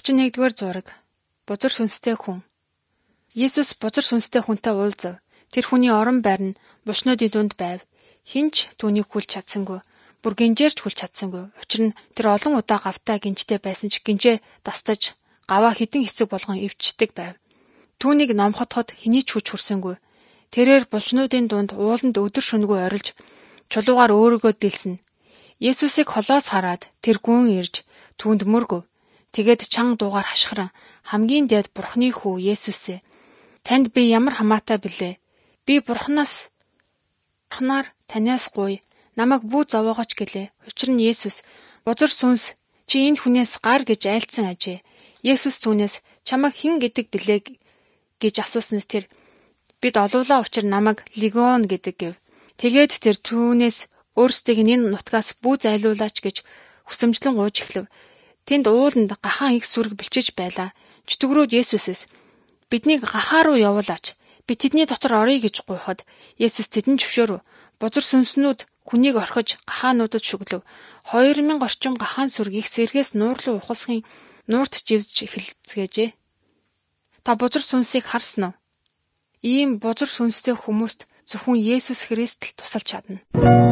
31-р зураг. Бузар сүнстэй хүн. Есүс бузар сүнстэй хүнтэй уулзав. Тэр хүний орон байр нь бушнуудын дунд байв. Хинч түүнийг хүлж чадсангүй. Бүр гинжээрч хүлж чадсангүй. Учир нь тэр олон удаа гавтаа гинжтэй байсан ч гинжээ дастаж гаваа хідэн хэсэг болгон эвчдэг байв. Түүнийг номхотход хэний ч хүч хүрсэнгүй. Тэрээр булчнуудын дунд ууланд өдөр шөнөгүй орилж чулуугаар өөрийгөө дэлсэн. Есүсийг холоос хараад тэр гүн ирж түүнд мөргөв. Тэгээд чанга дуугаар хашгиран хамгийн дээд Бурхны хүү Есүсээ танд би ямар хамаатай билээ? Би Бурханаар танаас гуй. Намайг бүү зовоогооч гэлээ. Учир нь Есүс бузар сүнс чи энэ хүнээс гар гэж айлцсан ажээ. Есүс түүнээс чамайг хэн гэдэг билээ гэж асууснаас тэр бид олуулаа учир намайг Легион гэдэг гэв. Тэгээд тэр түүнээс өөрсдийг энэ нутгаас бүү зайлуулаач гэж хүсэмжлэн гуйж эхлэв. Тэнд ууланд гахаан их сүрэг бэлчиж байлаа. Чөтгөрөөд Есүсээс биднийг гахаа руу явуулаач. Би тэдний дотор оръё гэж гуйхад Есүс тэдэнд зөвшөөрөв. Бузар сүнснүүд хүнийг орхиж гахаануудад шүглэв. 2000 орчим гахаан сүрэг их сэргээс нуур руу ухалсахын нуурт живж эхэлцгээжээ. Та бузар сүнсийг харсан уу? Ийм бузар сүнстэй хүмүүст зөвхөн Есүс Христ л тусалж чадна.